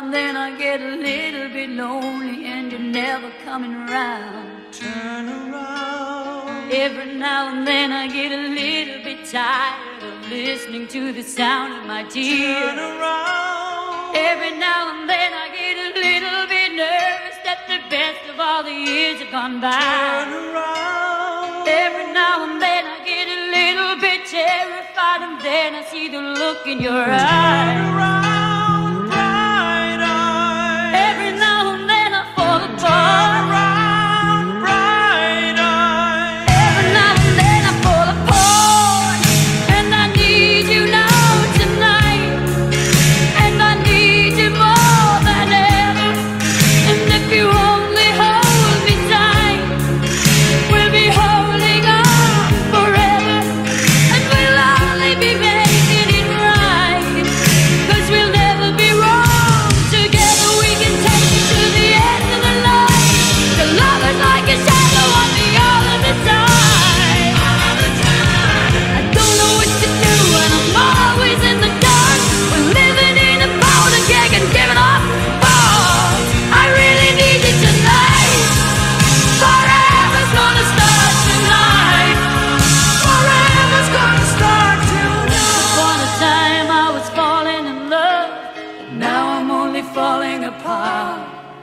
and then I get a little bit lonely and you're never coming around. Turn around. Every now and then I get a little bit tired of listening to the sound of my tears. Turn around. Every now and then I get a little bit nervous that the best of all the years have gone by. Turn around. Every now and then I get a little bit terrified, and then I see the look in your eyes. Turn around, bright eyes. Every now and then I fall Turn apart. around, bright eyes. Every now and then I fall apart, and I need you now tonight, and I need you more than ever. And if you only hold me tight, we'll be holding on forever, and we'll only be making it right, 'cause we'll never be wrong. Together we can take it to the end of the line. The love is like a shadow on me all of the time. I don't know what to do and I'm always in the dark. We're living in a powder keg and giving off balls. I really need you tonight. Forever's gonna start tonight. Forever's gonna start tonight. Upon a time I was falling in love, but now I'm only falling apart.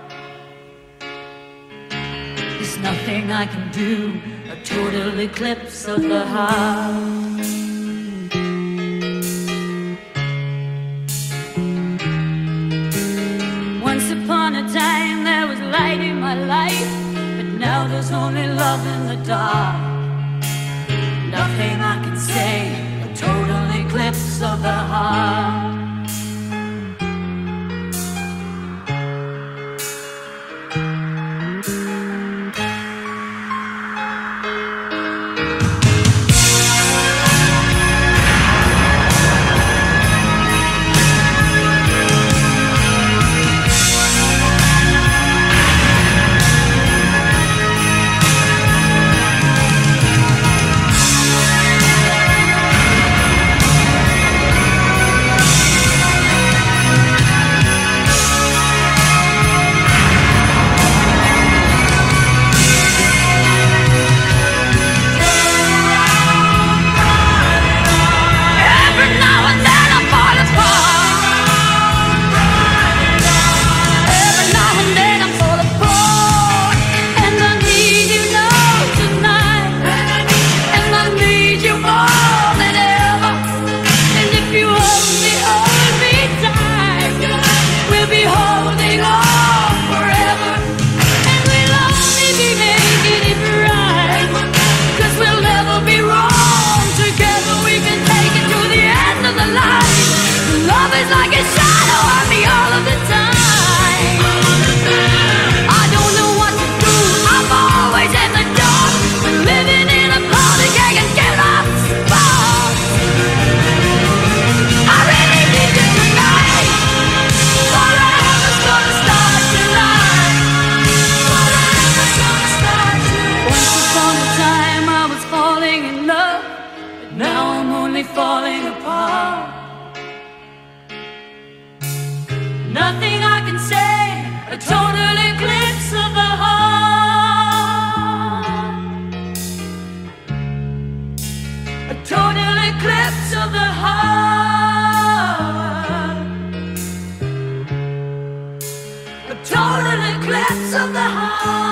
There's nothing I can do, a total eclipse of the heart. Once upon a time there was light in my life, but now there's only love in the dark. Nothing I can say, a total eclipse of the heart. Every now and then I fall apart. Every now and then I fall apart, and I need you now tonight, and I need you more than ever. And if you hold me tight, we'll be holding on forever, and we'll only be making it right, 'cause we'll never be wrong. Together we can take it to the end of the line. Love is like a shadow on me all of the time. I don't know what to do, I'm always in the dark. We're living in a powder keg and giving off sparks. I really need you tonight. Forever's gonna start tonight. Forever's gonna start tonight. Once upon a time I was falling in love, but now I'm only falling apart. Nothing I can say, a total eclipse of the heart. A total eclipse of the heart. A total eclipse of the heart.